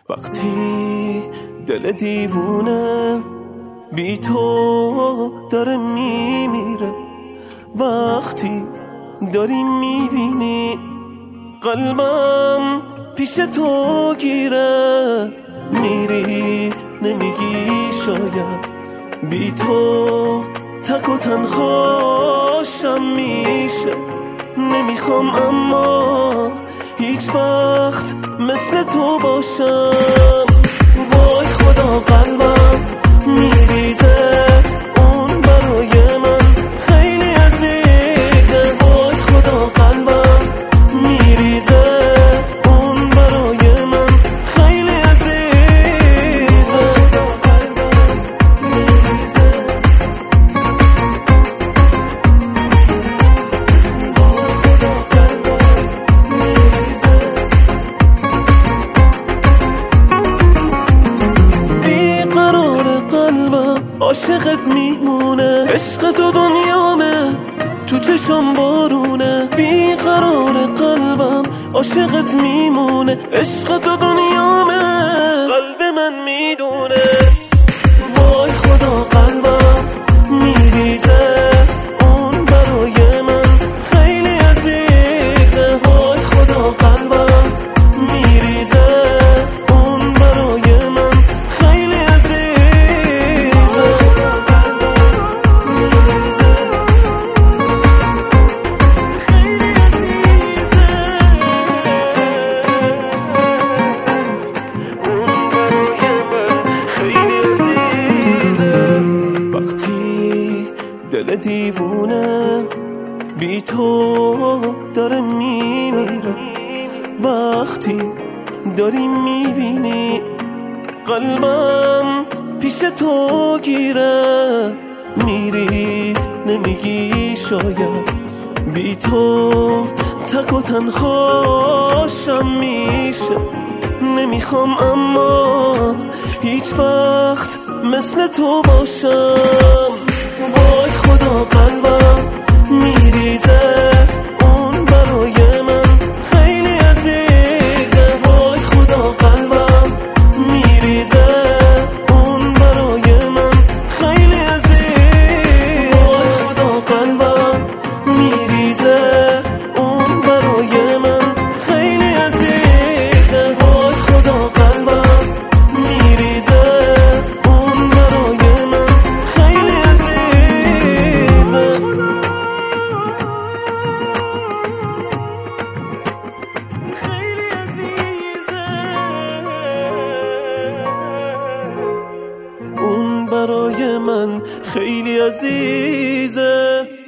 وقتی دل دیوونه بی تو داره میمیره، وقتی داری میبینی قلبم پیش تو گیره، میری نمیگی شاید بی تو تک و تنهاشم میشه. نمیخوام اما هیچ وقت مثل تو باشم. وای خدا قلبم میریزه، اون برای من خیلی عزیزه. وای خدا قلبم میریزه، اون برای من خیلی عزیزه. بیقرار قلبم عاشقت میمونه، عشق تو دنیامه تو چشم بارونه. بیقرار قلبم عاشقت میمونه، عشق تو دنیامه قلب من میدونه. وای خدا قلبم میریزه، اون برای من خیلی عزیزه. وای خدا قلبم میریزه، اون برای من خیلی عزیزه. وقتی دل دیوونه بی تو داره میمیره، وقتی داری میبینی قلبم پیش تو گیره، میری نمیگی شاید بی تو تک و تنهاشم میشه. نمیخوام اما هیچ وقت مثل تو باشم. وای خدا قلبم میریزه، اون برای من خیلی عزیزه. وای خدا قلبم میریزه، اون برای من خیلی عزیزه. وای خدا قلبم میریزه، اون برای من خیلی عزیزه. وای خدا قلبم میریزه، اون برای من خیلی عزیزه. خیلی عزیزه، اون برای من خیلی عزیزه.